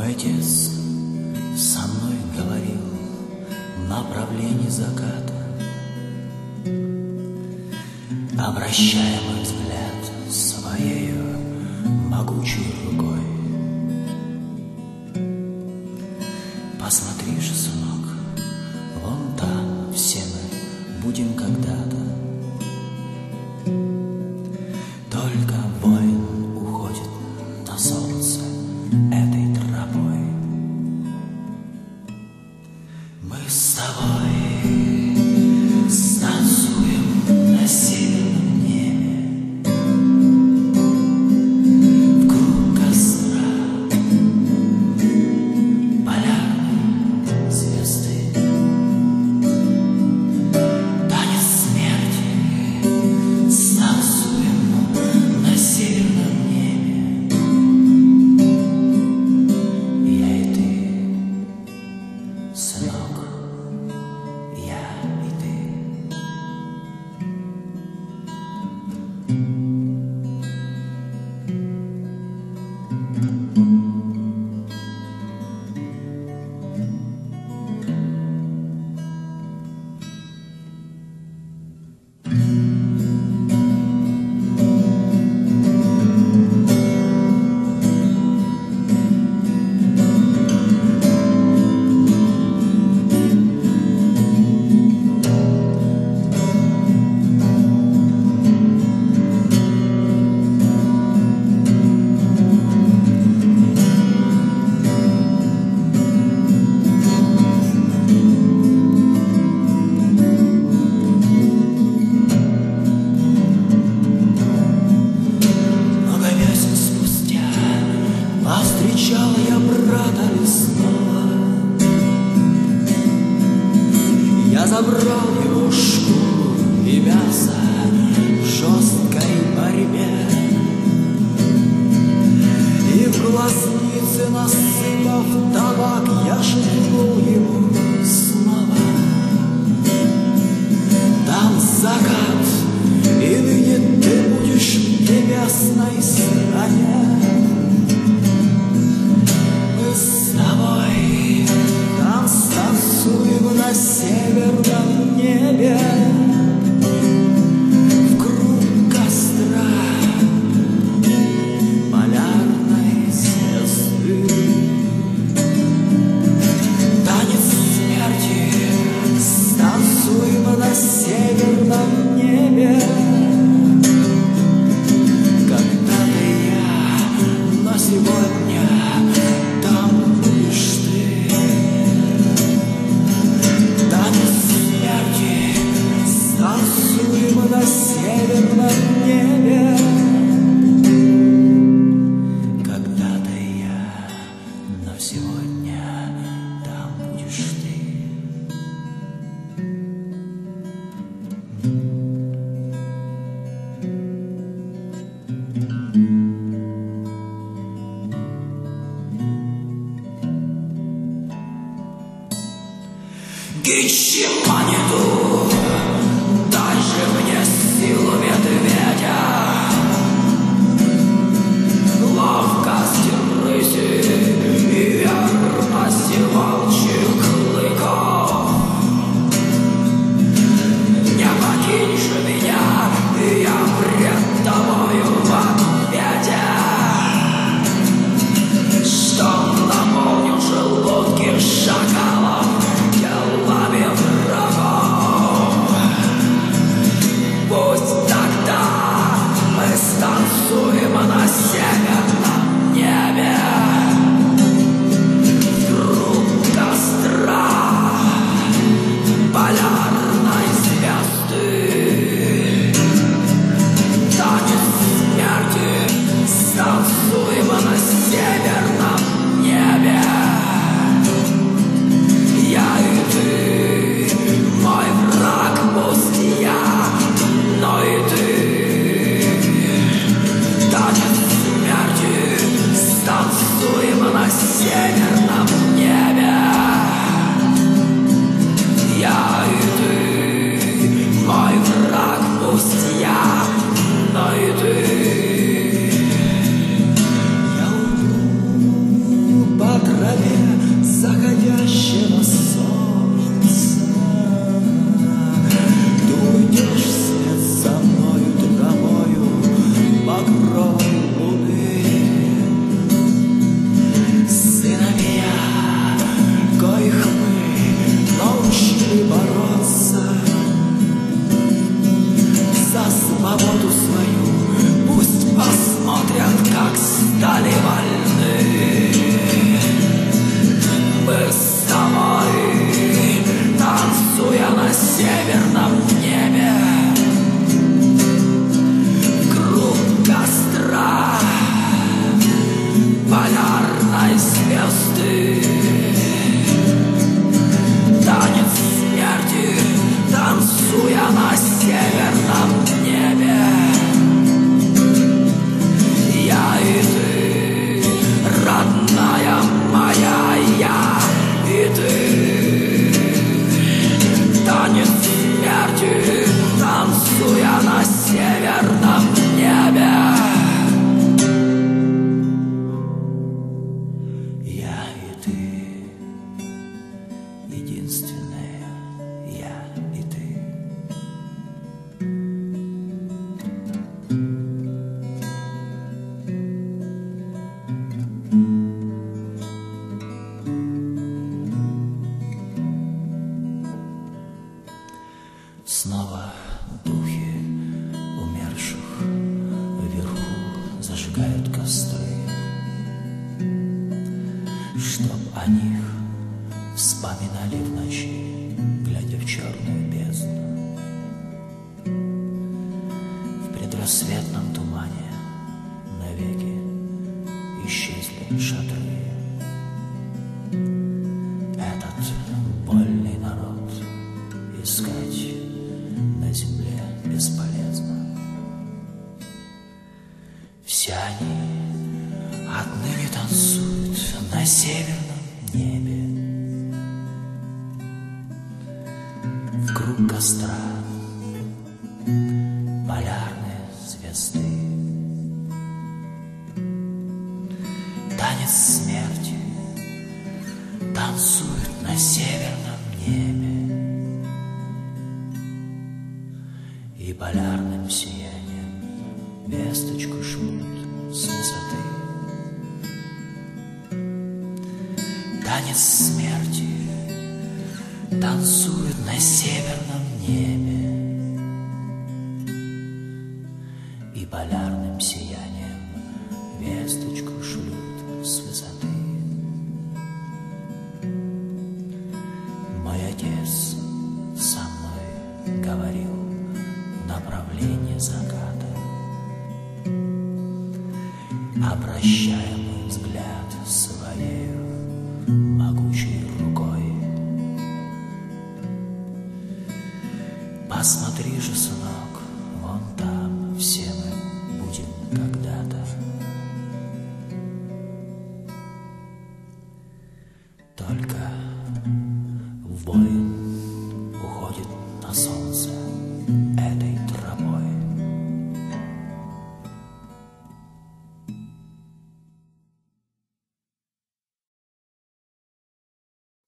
отец со мной говорил в направлении заката, обращая мой взгляд своею могучей рукой. Посмотри же, сынок, вон там все мы будем когда-то. Только воин уходит на солнце этой тропой. Мы с тобой станцуем на северном небе, в круг костра полярной звезды. Танец смерти О них вспоминали в ночи, глядя в черную бездну. В предрассветном тумане навеки исчезли шатры. Этот больный народ искать на земле бесполезно. Все они отныне танцуют на северном небе вкруг костра полярные звезды. Танец смерти танцует на северном небе, и полярным сиянием весточку шлют с высоты. Танец смерти танцует на северном небе, и полярным сиянием весточку шлют с высоты. Мой отец со мной говорил в направлении заката, обращая мой взгляд своей могучей рукой. Посмотри же, сынок, вон там все мы будем когда-то. Только воин